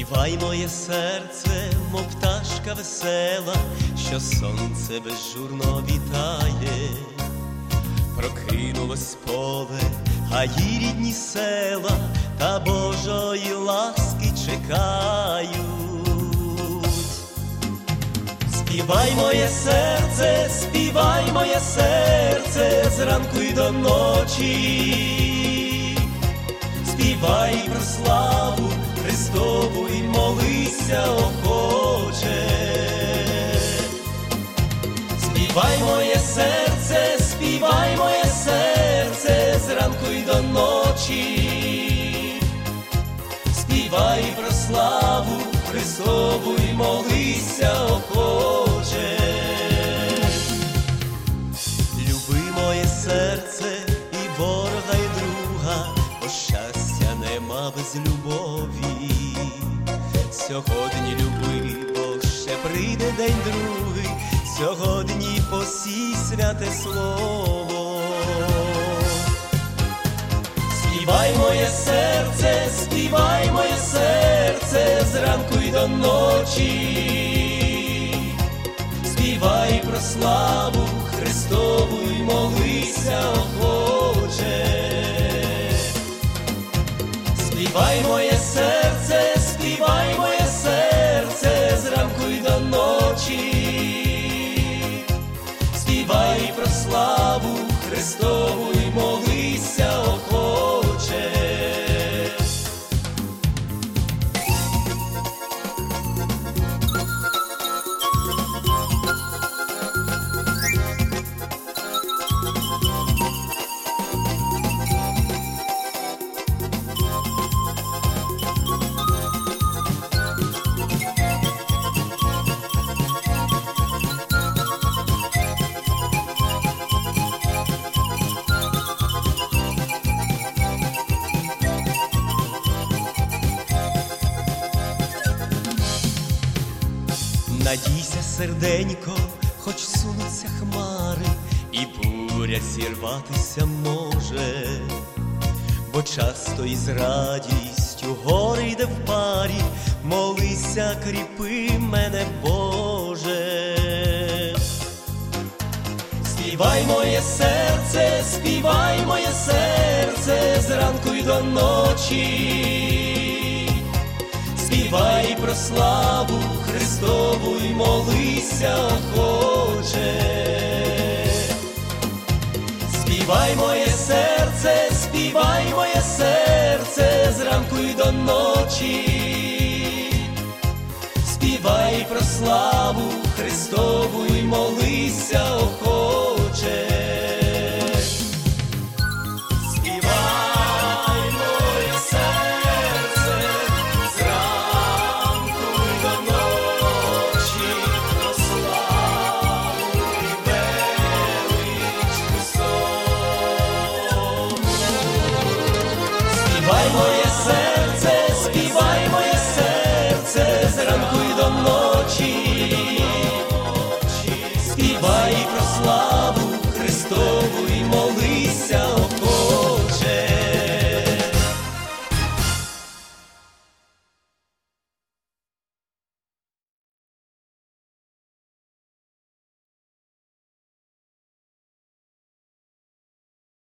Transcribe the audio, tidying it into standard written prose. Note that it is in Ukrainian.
Співай, моє серце, мов пташка весела, що сонце безжурно вітає. Прокинулось поле, гаї рідні села, та Божої ласки чекають. Співай, моє серце, зранку й до ночі. Співай про славу Христову й молися охоче. Співай, моє серце, зранку й до ночі. Співай про славу Христову й молися охоче. Люби, моє серце, і ворога, і друга, бо щастя нема без любові. Сьогодні люби, бо ще прийде день другий, сьогодні посій святе слово. Співай, моє серце, зранку й до ночі. Співай про славу Христову й молися охоче. Співай, моє серце, зранку й до ночі. Співай про славу Христову й молися охоче. Надійся, серденько, хоч сунуться хмари, і буря зірватися може, бо часто із радістю горе йде в парі, молися, кріпи мене, Боже. Співай, моє серце, зранку й до ночі. Співай про славу Христову й молися охоче. Співай, моє серце, зранку й до ночі. Співай про славу Христову й молися охоче. Співай, моє